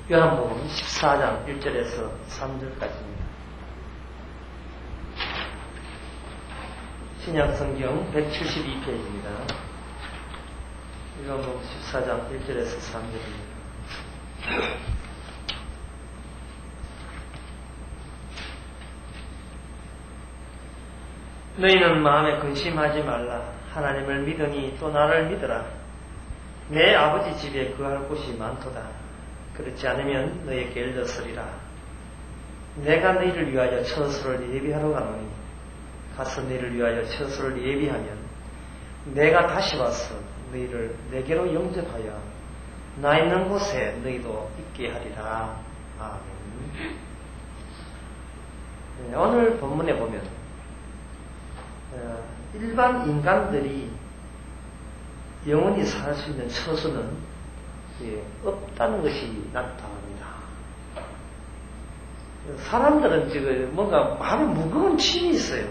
요한복음 14장 1절에서 3절까지입니다. 신약성경 172페이지입니다. 요한복음 14장 1절에서 3절입니다. 너희는 마음에 근심하지 말라. 하나님을 믿으니 또 나를 믿으라. 내 아버지 집에 거할 곳이 많도다. 그렇지 않으면 너희에게 일렀으리라. 내가 너희를 위하여 처소를 예비하러 가노니 가서 너희를 위하여 처소를 예비하면 내가 다시 와서 너희를 내게로 영접하여 나 있는 곳에 너희도 있게 하리라. 아멘. 오늘 본문에 보면 일반 인간들이 영원히 살 수 있는 처소는 없다는 것이 나타납니다. 사람들은 지금 뭔가 마음에 무거운 짐이 있어요.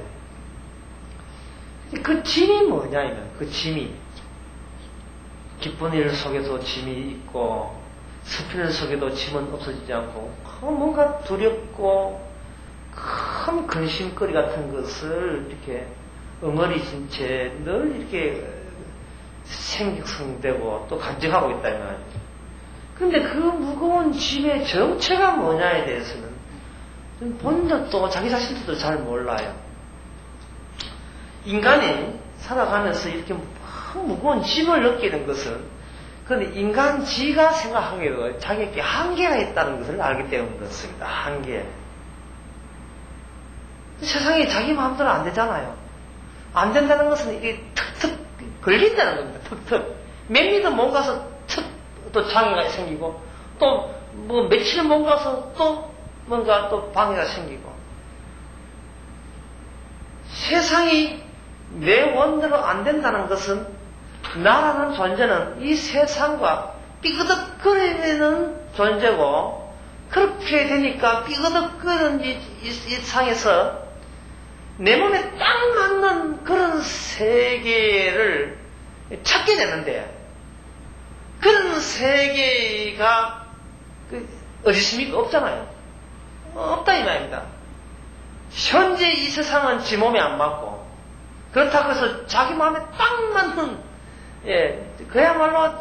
그 짐이 뭐냐면 그 짐이 기쁜 일 속에도 짐이 있고 슬픈 일 속에도 짐은 없어지지 않고 뭔가 두렵고 큰 근심거리 같은 것을 이렇게 엉어리진 채 늘 이렇게 생성되고 또 간직하고 있다 이 말이죠. 그런데 그 무거운 짐의 정체가 뭐냐에 대해서는 본인도 자기 자신도 잘 몰라요. 인간이 살아가면서 이렇게 무거운 짐을 느끼는 것은 그런데 인간지가 생각하기로 자기에게 한계가 있다는 것을 알기 때문에 그렇습니다. 한계. 세상에 자기 마음대로 안 되잖아요. 안 된다는 것은 이게 툭툭 걸린다는 겁니다. 툭툭. 몇 미터 못 가서 툭 또 장애가 생기고 또 뭐 며칠 못 가서 또 뭔가 또 방해가 생기고 세상이 내 원대로 안 된다는 것은 나라는 존재는 이 세상과 삐그덕거리는 존재고 그렇게 되니까 삐그덕거리는 이 상에서 내 몸에 딱 맞는 그런 세계를 찾게 되는데 그런 세계가 어디 있습니까? 없잖아요. 없다 이 말입니다. 현재 이 세상은 지 몸에 안 맞고 그렇다고 해서 자기 마음에 딱 맞는 그야말로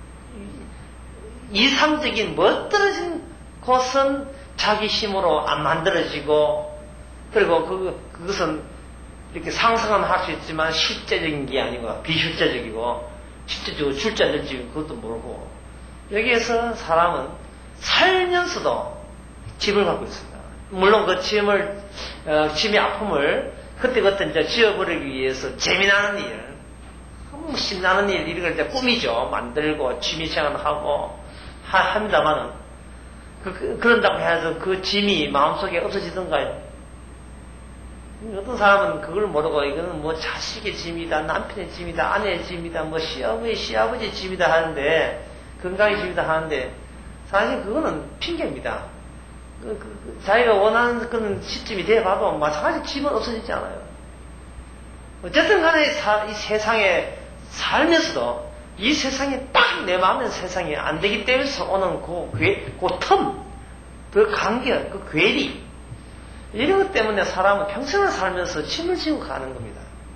이상적인 멋들어진 곳은 자기 힘으로 안 만들어지고 그리고 그것은 이렇게 상상은 할 수 있지만 실제적인 게 아니고 비실제적이고 실제적으로 출제적이고 그것도 모르고 여기에서 사람은 살면서도 짐을 갖고 있습니다. 물론 그 짐의 아픔을 그때그때 이제 지어버리기 위해서 재미나는 일, 신나는 일 이런 걸 이제 꾸미죠. 만들고 취미생활을 하고 합니다만은 그런다고 해서 그 짐이 마음속에 없어지던가요? 어떤 사람은 그걸 모르고 이거는 뭐 자식의 짐이다, 남편의 짐이다, 아내의 짐이다, 뭐 시아버지 짐이다 하는데 건강의 짐이다 하는데 사실 그거는 핑계입니다. 자기가 원하는 그런 시점이 돼봐도 마찬가지 짐은 없어지지 않아요. 어쨌든 간에 이 세상에 살면서도 이 세상에 딱 내 마음의 세상이 안 되기 때문에 오는 그 틈, 그 간격, 그 괴리 이런 것 때문에 사람은 평생을 살면서 짐을 지고 가는 겁니다.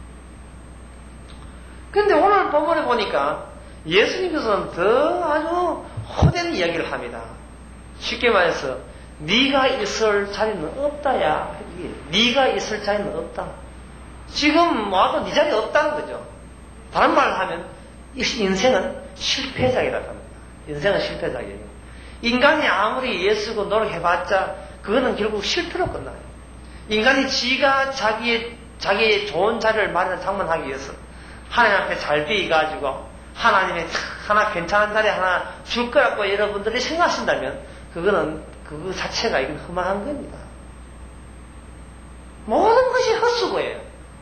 그런데 오늘 본문에 보니까 예수님께서는 더 아주 호된 이야기를 합니다. 쉽게 말해서 네가 있을 자리는 없다야. 네가 있을 자리는 없다. 지금 와도 네 자리 없다는 거죠. 다른 말을 하면 인생은 실패작이라고 합니다. 인생은 실패작이에요. 인간이 아무리 애쓰고 노력해봤자 그거는 결국 실패로 끝나요. 인간이 지가 자기의 좋은 자리를 장만하기 위해서 하나님 앞에 잘 비가지고 하나님의 하나 괜찮은 자리 하나 줄 거라고 여러분들이 생각하신다면 그거는 그거 자체가 이건 험한 겁니다. 모든 것이 헛수고예요.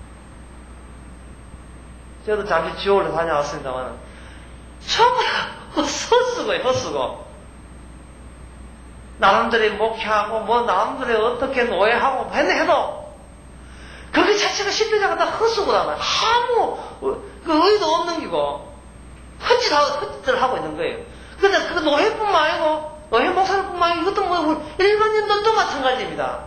저도 잠시 지옥을 다녀왔습니다만 전부 다 헛수고예요. 헛수고. 나름대로 목회하고 뭐 나름대로 어떻게 노예하고 해도 그게 자체가 실패자가 다 헛수고라면 아무 그 의도 없는 기고 헛짓을 하고 있는 거예요. 그런데 그 노예뿐만 아니고 노예 종사를뿐만 아니라 이것도 뭐 일반인들도 마찬가지입니다.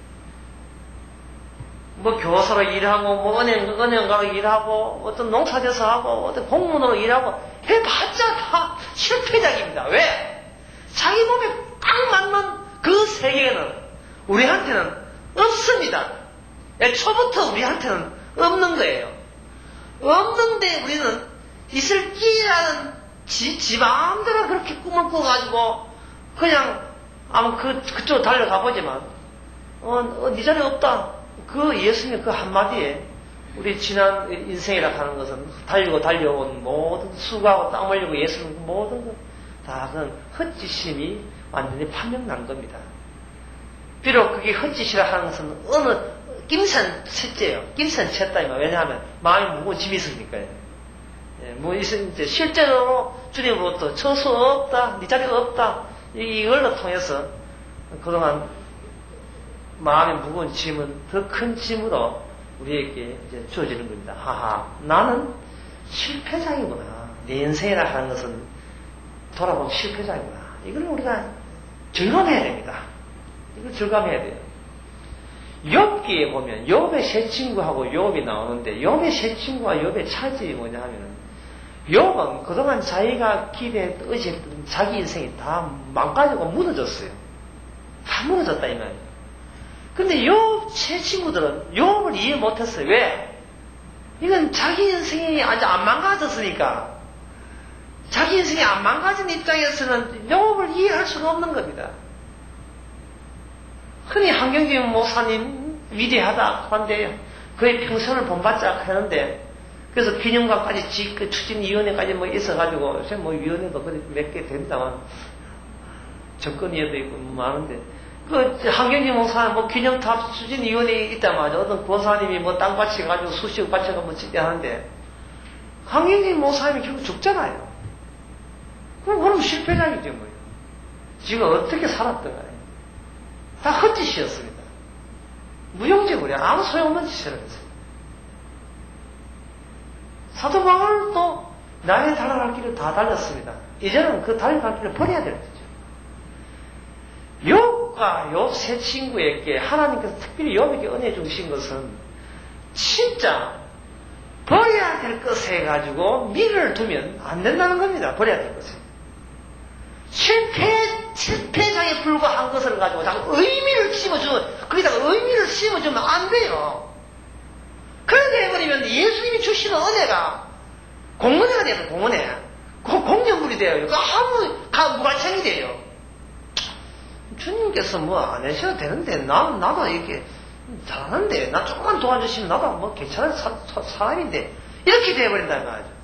뭐 교사로 일하고 뭐 은행 가서 일하고 어떤 농사져서 하고 어떤 공무원으로 일하고 해봤자 다 실패작입니다. 왜? 자기 몸에 딱 맞는 그 세계는 우리한테는 없습니다. 애초부터 우리한테는 없는 거예요. 없는데 우리는 있을 끼라는 지 마음대로 그렇게 꿈을 꾸가지고 그냥 아무 그쪽으로 달려가 보지만 네 자리에 없다. 그 예수님 그 한마디에 우리 지난 인생이라 하는 것은 달리고 달려온 모든 수고하고 땀 흘리고 예수님 모든 것 다 그건 헛짓임이 완전히 판명난 겁니다. 비록 그게 헛짓이라 하는 것은 어느 김선채예요. 김선채다 이 말. 왜냐하면 마음이 무거운 짐이 있으니까요. 예, 뭐 이제 실제로 주님으로부터 처수 없다, 네 자리가 없다 이걸로 통해서 그동안 마음의 무거운 짐은 더 큰 짐으로 우리에게 이제 주어지는 겁니다. 하하, 나는 실패자이구나. 내 인생이라 하는 것은 돌아보면 실패자이구나. 이걸 우리가 절감해야 됩니다. 이걸 절감해야 돼요. 욥기에 보면 욥의 세 친구하고 욥이 나오는데 욥의 세 친구와 욥의 차질이 뭐냐 하면은 욥은 그동안 자기가 기대했던 의지했던 자기 인생이 다 망가지고 무너졌어요. 다 무너졌다 이 말이에요. 근데 욥 세 친구들은 욥을 이해 못했어요. 왜? 이건 자기 인생이 아직 안 망가졌으니까 자기 인생이 안 망가진 입장에서는 욥을 이해할 수가 없는 겁니다. 흔히 한경진 목사님 위대하다 하는데 그의 평생을 본받자 하는데 그래서 기념관까지 그 추진위원회까지 뭐 있어가지고 요새 뭐 위원회도 몇 개 됩니다만 정권위원도 있고 뭐 많은데 그 한경진 목사님 뭐 기념탑 추진위원회 있단 말이죠. 어떤 권사님이 뭐 땅 바쳐가지고 수십억 바쳐가 뭐 짓게 하는데 한경진 목사님이 결국 죽잖아요. 그럼 실패자이죠 뭐예요. 지금 어떻게 살았던가요? 다 헛짓이었습니다. 무용지물이 아무 소용없는 짓을 했어요. 사도 바울도 나의 달려갈 길을 다 달렸습니다. 이제는 그 달려갈 길을 버려야 될 거죠. 욥과 욥 세 친구에게 하나님께서 특별히 욥에게 은혜 주신 것은 진짜 버려야 될 것에 가지고 미를 두면 안 된다는 겁니다. 버려야 될 것을. 실패장에 불과한 것을 가지고 자꾸 의미를 거기다가 의미를 심어주면 안 돼요. 그렇게 해버리면 예수님이 주시는 은혜가 공은혜가 돼요, 공은혜. 공연물이 돼요. 아무 무관청이 돼요. 주님께서 뭐 안 하셔도 되는데, 나도 이렇게 잘하는데, 나 조금만 도와주시면 나도 뭐 괜찮은 사람인데, 이렇게 돼버린다는 말이죠.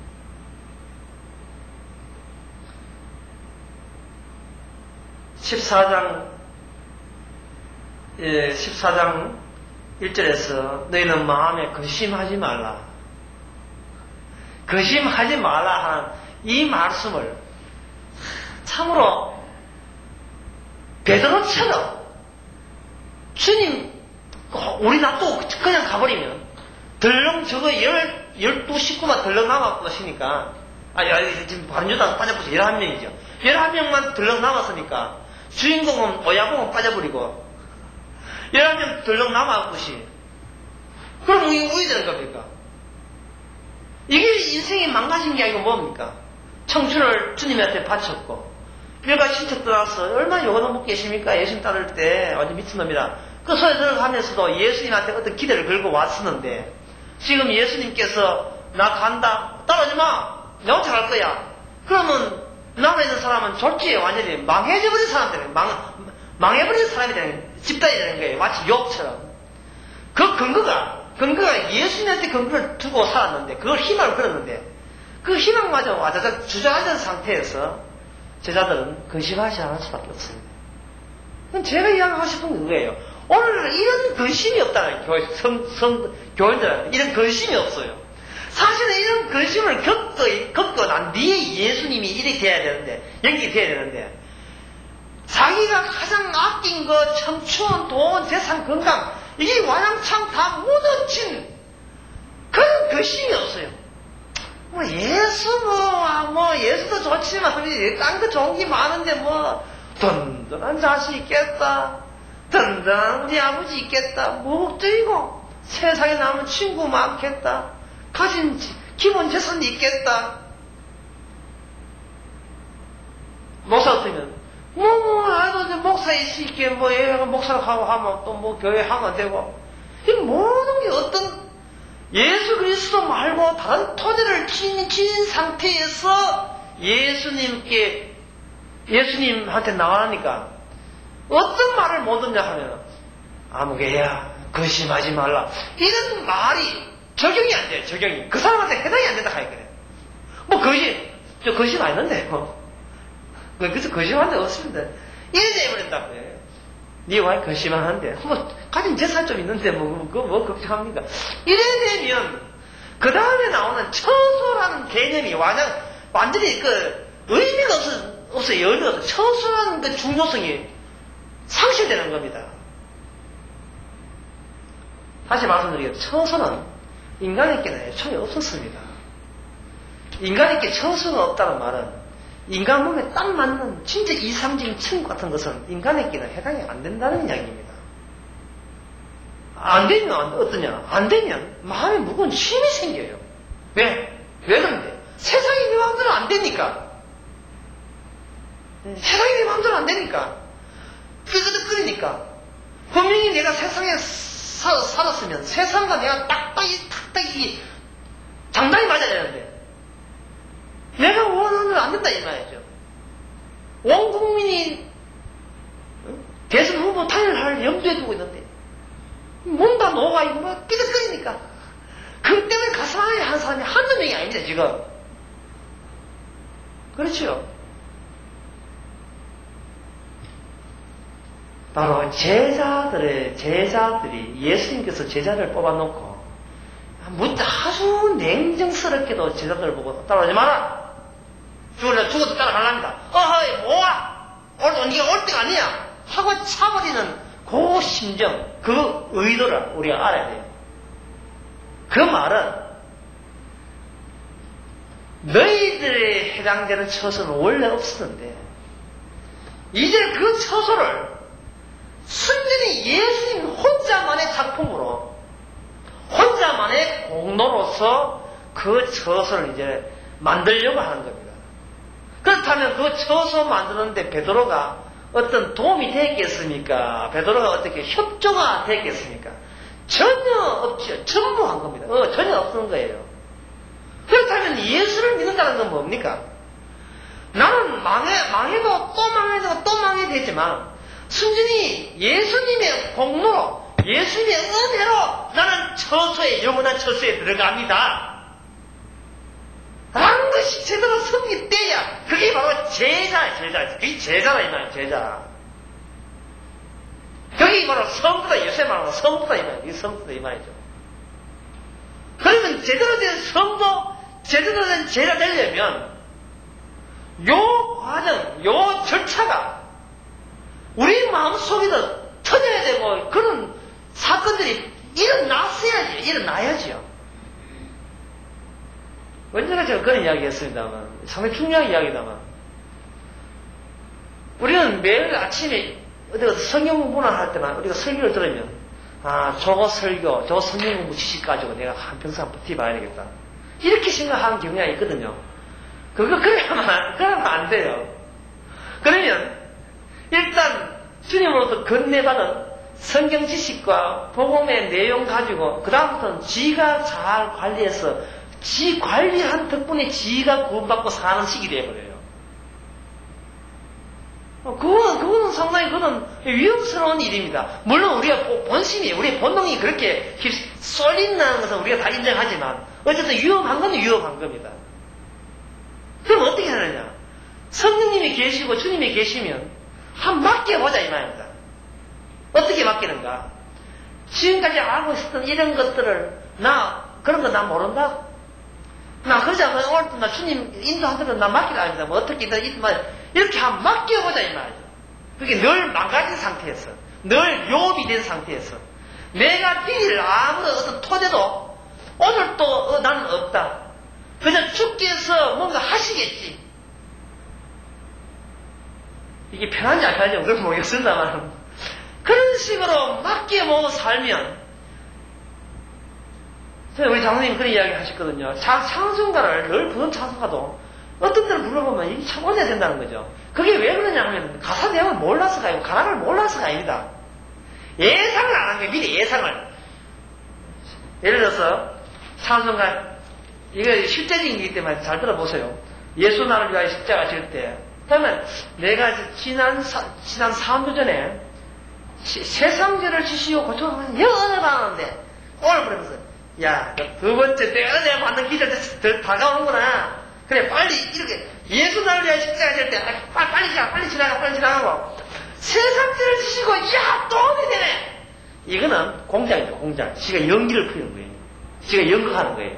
예, 14장 1절에서 너희는 마음에 근심하지 말라. 근심하지 말라 하는 이 말씀을 참으로 베드로처럼 주님 우리 놔두고 그냥 가버리면 덜렁 저거 12 식구만 덜렁 남았으니까 지금 바른주당 빠져버려서 11명이죠. 11명만 덜렁 남았으니까 주인공은 오야공은 빠져버리고 11명 덜렁 남았듯이 그럼 이게 우야 되는 겁니까? 이게 인생이 망가진 게 아니고 뭡니까? 청춘을 주님한테 바쳤고 일가 신척 들어와서 얼마나 요거 먹고 계십니까? 예수님 따를 때 완전 미친놈이다. 그 소리 들어가면서도 예수님한테 어떤 기대를 걸고 왔었는데 지금 예수님께서 나 간다 따라오지 마 내가 혼자 갈 거야. 그러면 남아 있는 사람은 졸지에 완전히 망해져버린 사람들이 망해버린 사람이 되는 집단이 되는 거예요. 마치 욥처럼. 그 근거가 예수님한테 근거를 두고 살았는데 그걸 희망을 걸었는데 그 희망마저 와자작 주저앉은 상태에서 제자들은 근심하지 않을 수밖에 없습니다. 그럼 제가 이야기하고 싶은 건 그거예요. 오늘은 이런 근심이 없다는 교인들한테 이런 근심이 없어요. 사실은 이런 근심을 겪고 난 뒤에 예수님이 이렇게 돼야 되는데 연기 돼야 되는데 자기가 가장 아낀 것 청춘, 돈, 재산, 건강 이게 와장창 다 무너진 그런 근심이 없어요. 예수도 좋지만 딴 거 좋은 게 많은데 든든한 자식 있겠다. 든든한 우리 아버지 있겠다. 무국적이고 세상에 남은 친구 많겠다. 가진 기본 재산이 있겠다. 목사 같으면 아주 목사 있을게 얘가 목사하고 하면 또 교회 하면 되고 이 모든 게 어떤 예수 그리스도 말고 다른 토대를 지닌 상태에서 예수님한테 나가니까 어떤 말을 못 듣냐 하면 아무개야 거심하지 말라 이런 말이 적용이 안 돼요. 적용이 그 사람한테 해당이 안 된다 하니까요. 저 거심 아닌데 그래서 거심한 데 없습니다. 이래 돼버린다고요. 네 와이 거심한데 가진 재산 좀 있는데 그거 걱정합니까? 이래 되면 그 다음에 나오는 처소라는 개념이 완전히 의미가 없어요. 여유가 없어요. 처소라는 그 중요성이 상실되는 겁니다. 다시 말씀드리겠습니다. 처소는 인간에게는 애초에 없었습니다. 인간에게 처소가 없다는 말은 인간 몸에 딱 맞는 진짜 이상적인 친구 같은 것은 인간에게는 해당이 안 된다는 이야기입니다. 안 되면 어떠냐? 안 되면 마음에 무거운 힘이 생겨요. 왜 그런데? 세상이 네 마음대로 안 되니까. 세상이 내 마음대로 안 되니까. 끄덕거리니까. 분명히 내가 세상에 살았으면 세상과 내가 딱딱이 장단이 맞아야 되는데 내가 원하는 대로 안 된다 이 말이죠. 온 국민이 대선 후보 탄핵할 염두에 두고 있는데 몸 다 녹아 있고 삐득거리니까 그 때문에 가슴 한 사람이 한두 명이 아닙니다 지금. 그렇죠. 바로 제자들이 예수님께서 제자를 뽑아놓고 아주 냉정스럽게도 제자들을 보고 따라오지 마라. 죽어도 따라가랍니다. 뭐야? 오늘 네가 올 때가 아니야. 하고 차버리는 그 심정, 그 의도를 우리가 알아야 돼요. 그 말은 너희들에 해당되는 처소는 원래 없었는데 이제 그 처소를 순전히 예수님 혼자만의 작품으로 혼자만의 공로로서 그 처소를 이제 만들려고 하는 겁니다. 그렇다면 그 처소 만드는데 베드로가 어떤 도움이 되겠습니까? 베드로가 어떻게 협조가 되겠습니까? 전혀 없죠. 전부 한 겁니다. 전혀 없는 거예요. 그렇다면 예수를 믿는다는 건 뭡니까? 나는 망해도 또 망해도 되지만 순전히 예수님의 공로로 예수님의 은혜로 나는 영원한 처소에 들어갑니다. 라는 것이 제대로 성립돼야 그게 바로 제자. 그게 제자라 이 말이에요. 제자. 그게 바로 성부다. 요새 말하는 성부다 이 말이에요. 성부다 이 말이죠. 그러면 제대로 된 성도, 제대로 된 제자 되려면 요 과정, 요 절차가 우리 마음속에도 터져야 되고 그런 사건들이 일어나야지요. 언제나 제가 그런 이야기 했습니다만 상당히 중요한 이야기다만 우리는 매일 아침에 어디 가서 성경 공부나 할 때만 우리가 설교를 들으면 저거 설교, 저거 성경 공부 지식 가지고 내가 한평생 버텨봐야 되겠다 이렇게 생각하는 경향이 있거든요. 그러면 안 돼요. 그러면 일단 주님으로부터 건네받은 성경 지식과 복음의 내용 가지고 그 다음부터는 지가 잘 관리해서 지 관리한 덕분에 지가 구원받고 사는 식이 되어버려요. 그거는 상당히 위험스러운 일입니다. 물론 우리가 우리의 본능이 그렇게 쏠린다는 것은 우리가 다 인정하지만 어쨌든 위험한 건 위험한 겁니다. 그럼 어떻게 하느냐? 성령님이 계시고 주님이 계시면 맡겨보자 이 말입니다. 어떻게 맡기는가? 지금까지 알고 있었던 이런 것들을 그런 거 나 모른다? 그러지 않으면 오늘도 나 주님 인도하더라도 나 맡기라 합니다. 어떻게 이렇게 맡겨보자 이 말이죠. 그게 늘 망가진 상태에서 늘 요업이 된 상태에서 내가 빌 아무런 어떤 토대도 오늘 또 나는 없다. 그냥 주께서 뭔가 하시겠지. 이게 편한지 안 편한지 그걸 모르겠습니다만 그런 식으로 맞게 먹고 살면 우리 장로님 그런 이야기 하셨거든요. 찬송가를 늘 부른 찬송가도 어떤 때를 불러보면 이게 참 언해야 된다는 거죠. 그게 왜 그러냐 하면 가사 내용을 몰라서가 아니고 가사를 몰라서가 아닙니다. 예상을 안 한 거예요. 미리 예상을. 예를 들어서 찬송가 이거 실제적인 거기 때문에 잘 들어보세요. 예수 나를 위하여 십자가 질 때 그러면 내가 지난 3주 전에 세상죄를 지시고 고쳐서 영원을 받았는데 오늘 그러면서 야, 두 번째 내가 은혜 받는 기절 더 다가오는구나. 그래 빨리 이렇게 예수 나를 위하여 십자가 질 때 빨리 지나가고 세상죄를 지시고 야 또 은혜 되네. 이거는 공장이죠. 공장. 지가 연기를 부리는 거예요. 지가 연극하는 거예요.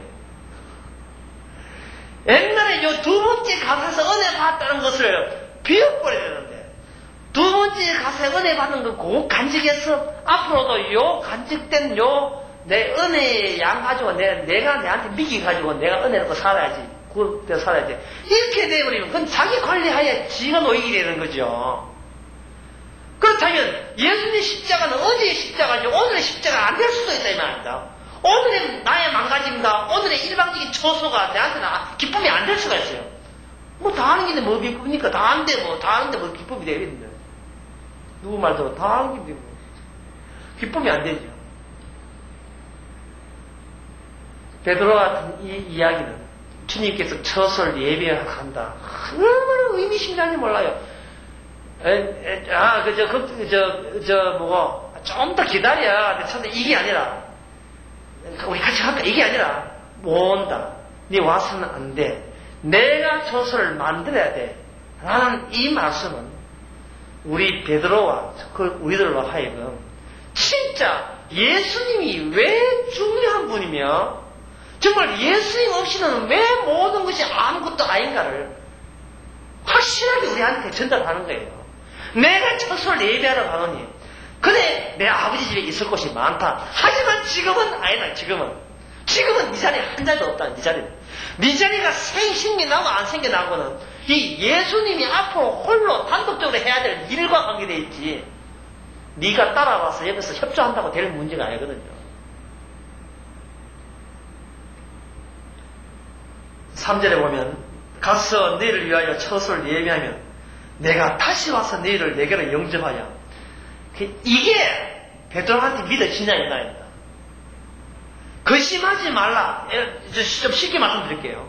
옛날에 요 두 번째 가사에서 은혜 받았다는 것을 비워버려야 되는데 두 번째 가사에 은혜 받는 거 그 간직해서 앞으로도 요 간직된 내 은혜의 양 가지고 내가 내한테 미기 가지고 내가 은혜 놓고 살아야지. 구원되어 살아야지. 이렇게 돼버리면 그건 자기 관리하에 지가 노익이 되는 거죠. 그렇다면 예수님의 십자가는 어제의 십자가지 오늘의 십자가 안 될 수도 있다 이 말입니다. 오늘의 나의 망가짐과 오늘의 일방적인 처소가 내한테는 기쁨이 안 될 수가 있어요. 뭐 다 하는 게 뭐 기쁨입니까? 다 하는데 뭐 기쁨이 되겠는데. 누구 말도 다 하는 게 뭐 기쁨이 안 되죠. 베드로 같은 이 이야기는 주님께서 처소를 예배한다. 얼마나 의미심장한지 몰라요. 좀 더 기다려. 근데 이게 아니라, 우리 같이 할까? 이게 아니라, 못 온다. 네 와서는 안 돼. 내가 처소를 만들어야 돼. 라는 이 말씀은 우리 베드로와 우리들로 하여금 진짜 예수님이 왜 중요한 분이며 정말 예수님 없이는 왜 모든 것이 아무것도 아닌가를 확실하게 우리한테 전달하는 거예요. 내가 처소를 예배하러 가노니 그래 내 아버지 집에 있을 곳이 많다. 하지만 지금은 아니다. 지금은 네 자리에 한 자리도 없다. 네 자리가 생겨나고 안 생겨나고는 이 예수님이 앞으로 홀로 단독적으로 해야 될 일과 관계되어 있지 네가 따라와서 옆에서 협조한다고 될 문제가 아니거든요. 3절에 보면 가서 너희를 위하여 처소를 예비하면 내가 다시 와서 너희를 내게로 영접하여 이게 베드로한테 믿어지냐 이 말입니다. 거심하지 말라. 좀 쉽게 말씀드릴게요.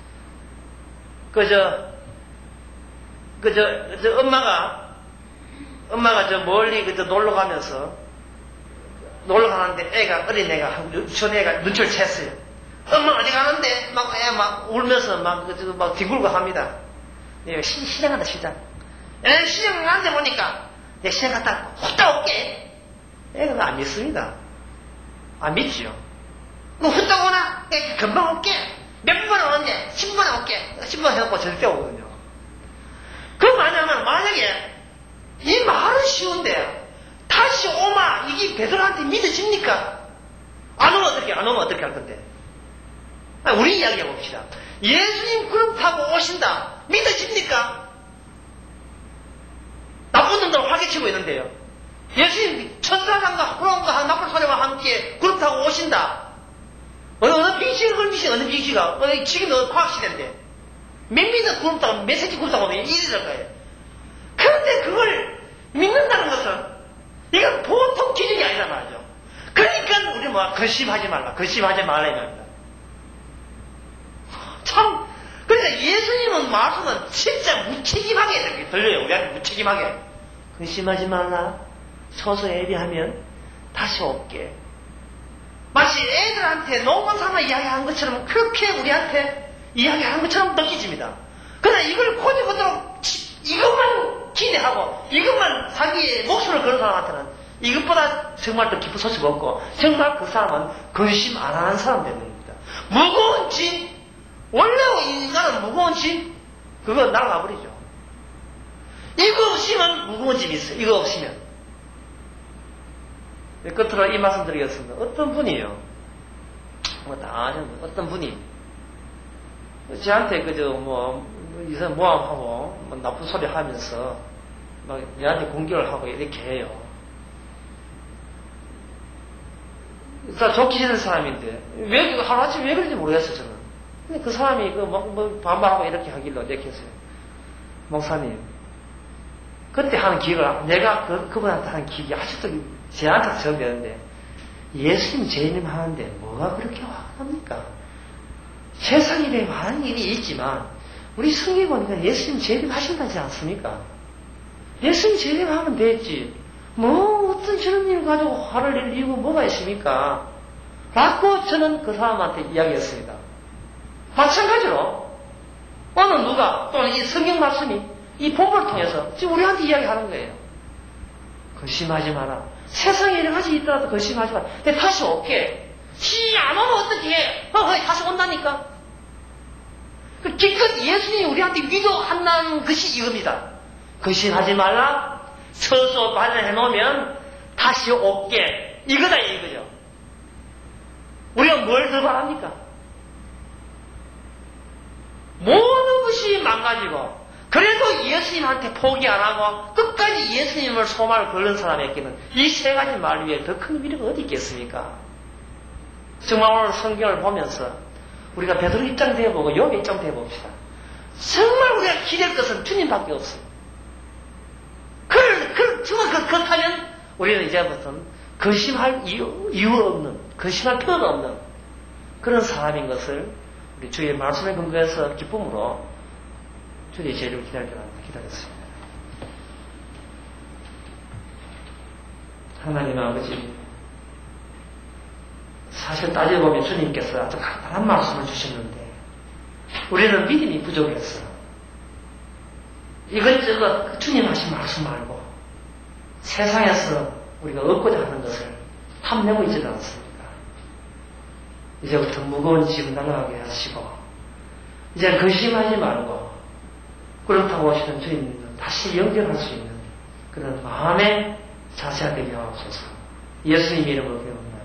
엄마가 저 멀리 놀러 가면서 놀러 가는데 어린 애가 유치원 애가 눈치를 챘어요. 엄마 어디 가는데 막 울면서 막 뒹굴고 합니다. 시장 간다 시장. 시장 가는데 보니까 내 시장 갔다 후딱 올게. 애가 안 믿습니다. 안 믿지요. 후딱 오나? 금방 올게. 몇 번 오는데 10분 올게. 10분 해놓고 절대 오거든요. 그럼 만약에 이 말은 쉬운데 다시 오마 이게 베드로한테 믿어집니까? 안 오면 어떻게 할 건데? 우리 이야기 해봅시다. 예수님 구름 타고 오신다. 믿어집니까? 나쁜 놈들 활개치고 있는데요. 예수님 천사장과 호랑과 나쁜 소리와 함께 구름 타고 오신다. 어느 빙시가 지금 과학시대인데 몇 미터 구름 타고 몇 센치 구름 타고 오면 이래 될 거예요. 그런데 그걸 믿는다는 것은 이건 보통 기준이 아니란 말이죠. 그러니까 우리 거심하지 말라 이 말입니다. 참 그러니까 예수님은 말씀은 진짜 무책임하게 이렇게 들려요. 우리한테 무책임하게 거심하지 말라. 서서 예비하면 다시 올게. 마치 애들한테 농원 삼아 이야기하는 것처럼 그렇게 우리한테 이야기하는 것처럼 느껴집니다. 그러나 이걸 고집하도록 이것만 기대하고 이것만 자기의 목숨을 거는 사람한테는 이것보다 정말 더 깊은 소식 없고 정말 그 사람은 근심 안 하는 사람 되는 겁니다. 무거운 짐 원래 인간은 무거운 짐 그거 날아가 버리죠. 이거 없으면 무거운 짐이 있어요. 이거 없으면 끝으로 이 말씀 드리겠습니다. 어떤 분이요 어떤 분이 저한테 이상 모함하고 나쁜 소리 하면서 막 얘한테 공격을 하고 이렇게 해요. 다 좋게 지는 사람인데 왜 하루아침에 왜 그런지 모르겠어요 저는. 근데 그 사람이 뭐 반발하고 이렇게 하길래 내가 했어요. 목사님 그때 하는 기억을 내가 그분한테 하는 기억이 아직도 제한테 적용되는데 예수님 재림 하는데 뭐가 그렇게 화납니까? 세상에 대해 많은 일이 있지만 우리 성경에 보니까 예수님 재림하신다지 않습니까? 예수님 재림하면 됐지. 뭐 어떤 저런 일 가지고 화를 낼 이유가 뭐가 있습니까? 라고 저는 그 사람한테 이야기했습니다. 마찬가지로 어느 누가 또는 이 성경 말씀이 이 본문을 통해서 지금 우리한테 이야기하는 거예요. 근심하지 마라. 세상에 여러 가지 있더라도 근심하지 마라. 근데 다시 올게. 안 오면 어떻게 해? 다시 온다니까. 기껏 예수님이 우리한테 위로한다는 것이 이겁니다. 근심하지 말라. 처소 반을 해놓으면 다시 올게. 이거다 이거죠. 우리가 뭘 더 바랍니까? 모든 것이 망가지고 그래도 예수님한테 포기 안 하고 끝까지 예수님을 소망을 걸는 사람에게는 이 세 가지 말 위에 더 큰 미래가 어디 있겠습니까? 정말 오늘 성경을 보면서 우리가 베드로 입장 되어보고 욥의 입장 되어봅시다. 정말 우리가 기댈 것은 주님밖에 없어요. 정말 그렇다면 우리는 이제부터는 근심할 이유 없는, 근심할 필요가 없는 그런 사람인 것을 우리 주의 말씀에 근거해서 기쁨으로 주의 재림을 기다렸습니다. 하나님 아버지, 사실 따져보면 주님께서 아주 간단한 말씀을 주셨는데 우리는 믿음이 부족했어. 이것저것 주님 하신 말씀 말고 세상에서 우리가 얻고자 하는 것을 탐내고 있지 않습니까? 이제부터 무거운 짐 날아가게 하시고 이제 근심하지 말고 그렇다고 하시는 주님은 다시 연결할 수 있는 그런 마음의 자세가 되게 하옵소서. 예수님 이름으로 기도합니다.